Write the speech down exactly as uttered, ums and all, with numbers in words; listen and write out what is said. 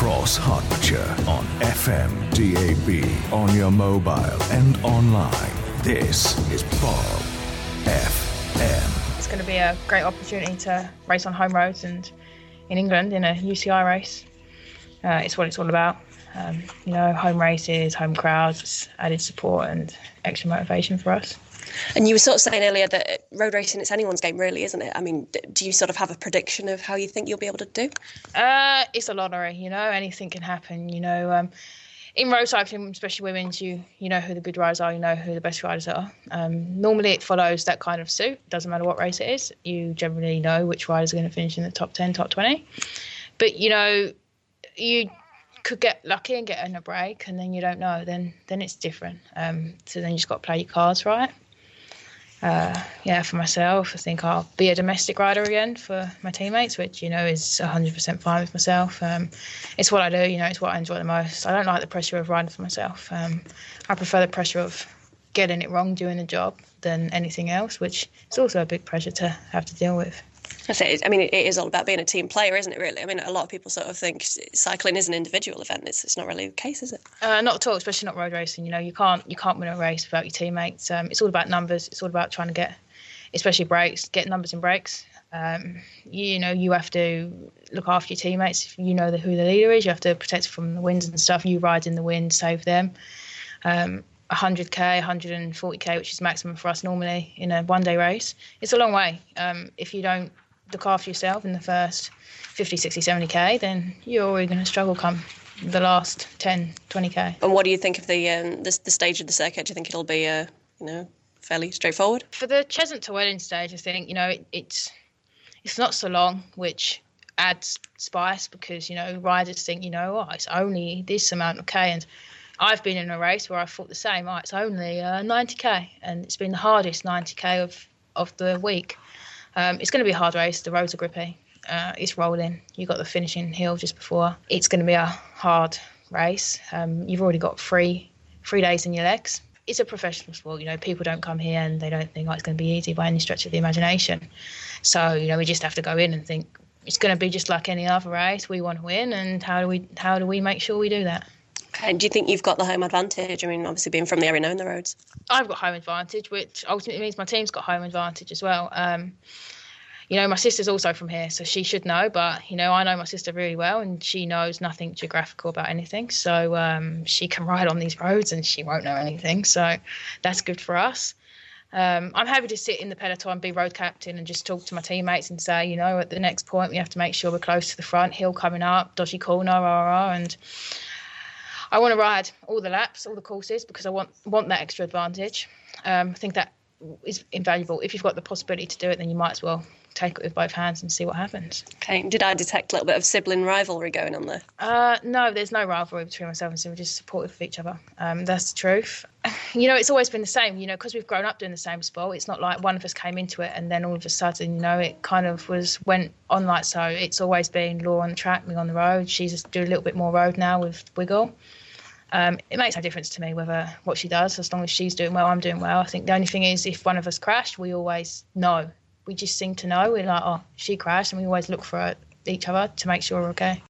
across Hertfordshire on F M, D A B, on your mobile and online. This is Bob F M. It's going to be a great opportunity to race on home roads and in England in a U C I race. Uh, it's what it's all about. Um, you know, home races, home crowds, added support and extra motivation for us. And you were sort of saying earlier that road racing, it's anyone's game really, isn't it? I mean, do you sort of have a prediction of how you think you'll be able to do? Uh, it's a lottery, you know, anything can happen, you know. Um, in road cycling, especially women's, you you know who the good riders are, you know who the best riders are. Um, normally it follows that kind of suit. Doesn't matter what race it is. You generally know which riders are going to finish in the top ten, top twenty. But, you know, you could get lucky and get in a break and then you don't know. Then then it's different. Um, so then you just got to play your cards right. Uh, yeah, for myself, I think I'll be a domestic rider again for my teammates, which, you know, is one hundred percent fine with myself. Um, it's what I do, you know, it's what I enjoy the most. I don't like the pressure of riding for myself. Um, I prefer the pressure of getting it wrong doing the job than anything else, which is also a big pressure to have to deal with. I say, I mean, it is all about being a team player, isn't it, really? I mean, a lot of people sort of think cycling is an individual event. It's, it's not really the case, is it? Uh, not at all, especially not road racing. You know, you can't you can't win a race without your teammates. Um, it's all about numbers. It's all about trying to get, especially breaks, get numbers in breaks. Um, you, you know, you have to look after your teammates. If you know the, who the leader is, you have to protect them from the winds and stuff. You ride in the wind, save them. Um, one hundred k, one hundred forty k, which is maximum for us normally in a one-day race. It's a long way. Um, if you don't look after yourself in the first fifty, sixty, seventy k, then you're already going to struggle come the last ten, twenty k. And what do you think of the um, the, the stage of the circuit? Do you think it'll be, uh, you know, fairly straightforward? For the Cheshunt to Welling stage, I think, you know, it, it's it's not so long, which adds spice because, you know, riders think, you know, oh, it's only this amount of k. And I've been in a race where I thought the same, oh, it's only uh, ninety k. And it's been the hardest ninety k of, of the week. Um, it's going to be a hard race. The roads are grippy. Uh, it's rolling. You've got the finishing hill just before. It's going to be a hard race. Um, you've already got three three days in your legs. It's a professional sport. You know, people don't come here and they don't think, oh, it's going to be easy by any stretch of the imagination. So, you know, we just have to go in and think it's going to be just like any other race. We want to win, and how do we how do we make sure we do that? And do you think you've got the home advantage? I mean, obviously being from the area, knowing the roads. I've got home advantage, which ultimately means my team's got home advantage as well. Um, you know, my sister's also from here, so she should know. But, you know, I know my sister really well and she knows nothing geographical about anything. So um, she can ride on these roads and she won't know anything. So that's good for us. Um, I'm happy to sit in the peloton, be road captain and just talk to my teammates and say, you know, at the next point we have to make sure we're close to the front, hill coming up, dodgy corner, rah, rah, and I want to ride all the laps, all the courses, because I want want that extra advantage. Um, I think that is invaluable. If you've got the possibility to do it, then you might as well take it with both hands and see what happens. Okay. Did I detect a little bit of sibling rivalry going on there? Uh, no, there's no rivalry between myself and Sim. We're just supportive of each other. Um, that's the truth. You know, it's always been the same, you know, because we've grown up doing the same sport. It's not like one of us came into it and then all of a sudden, you know, it kind of was went on like so. It's always been Law on the track, me on the road. She's just doing a little bit more road now with Wiggle. Um, it makes no difference to me whether what she does, as long as she's doing well, I'm doing well. I think the only thing is if one of us crashed, we always know. We just seem to know. We're like, oh, she crashed, and we always look for each other to make sure we're okay.